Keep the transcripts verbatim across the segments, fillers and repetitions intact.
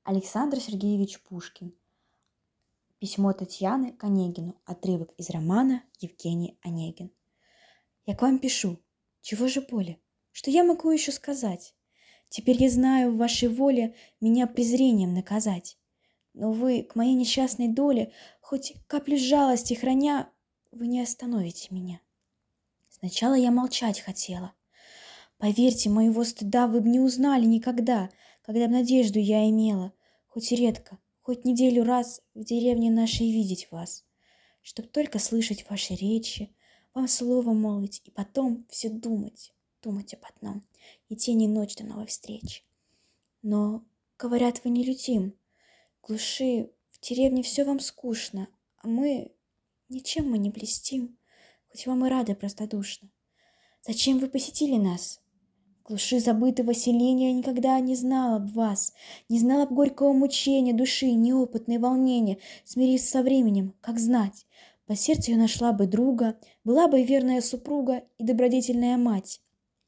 Александр Сергеевич Пушкин. Письмо Татьяны к Онегину. Отрывок из романа Евгений Онегин. Я к вам пишу. Чего же более? Что я могу еще сказать? Теперь я знаю, в вашей воле меня презрением наказать. Но вы к моей несчастной доле, хоть каплю жалости храня, вы не остановите меня. Сначала я молчать хотела. Поверьте, моего стыда вы б не узнали никогда, когда б надежду я имела, хоть и редко, хоть неделю раз в деревне нашей видеть вас, чтоб только слышать ваши речи, вам слово молвить и потом все думать, думать об одном, и день и ночь до новой встречи. Но, говорят, вы нелюдим, в глуши, в деревне все вам скучно, а мы, ничем мы не блестим, хоть вам и рады простодушно. Зачем вы посетили нас? В глуши забытого селения я никогда не знала б вас, не знала б горького мучения души, неопытное волнение, смирись со временем, как знать. По сердцу я нашла бы друга, была бы верная супруга и добродетельная мать.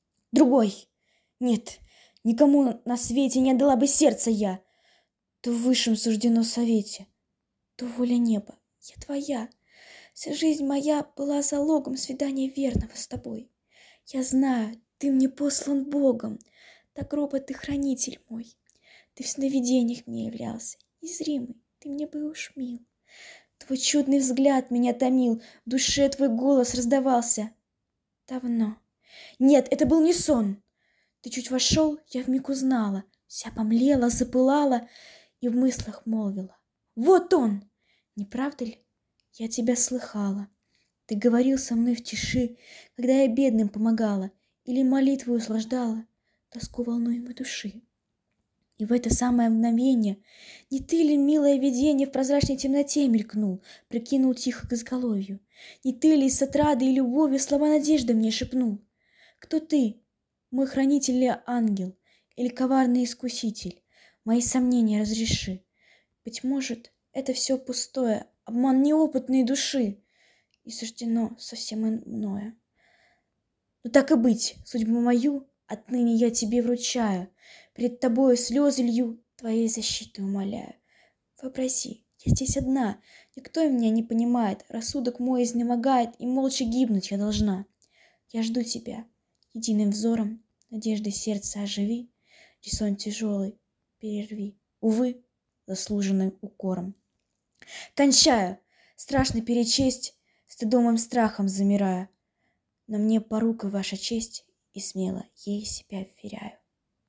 Другой! Нет, никому на свете не отдала бы сердце я. То в высшем суждено совете, то воля неба, я твоя. Вся жизнь моя была залогом свидания верного с тобой. Я знаю, ты мне послан Богом, так робот ты хранитель мой. Ты в сновидениях мне являлся, незримый, ты мне был уж мил. Твой чудный взгляд меня томил, в душе твой голос раздавался. Давно. Нет, это был не сон. Ты чуть вошел, я вмиг узнала, вся помлела, запылала и в мыслях молвила. Вот он! Не правда ли? Я тебя слыхала. Ты говорил со мной в тиши, когда я бедным помогала или молитву услаждала тоску волнуемой души. И в это самое мгновение не ты ли, милое видение, в прозрачной темноте мелькнул, прикинул тихо к изголовью? Не ты ли с отрадой и любовью слова надежды мне шепнул? Кто ты? Мой хранитель ли ангел или коварный искуситель? Мои сомнения разреши. Быть может, это все пустое, обман неопытной души, и суждено совсем иное. Но так и быть, судьбу мою отныне я тебе вручаю, пред тобою слезы лью, твоей защиты умоляю. Вообрази, я здесь одна, никто меня не понимает, рассудок мой изнемогает, и молча гибнуть я должна. Я жду тебя, единым взором, надежды сердца оживи, сон тяжелый перерви, увы, заслуженным укором. Кончаю, страшно перечесть, стыдом и страхом замираю, но мне порукой ваша честь, и смело ей себя вверяю.